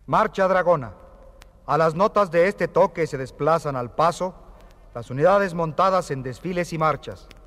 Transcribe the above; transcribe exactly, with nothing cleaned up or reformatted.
Marcha Dragona. A las notas de este toque se desplazan al paso las unidades montadas en desfiles y marchas.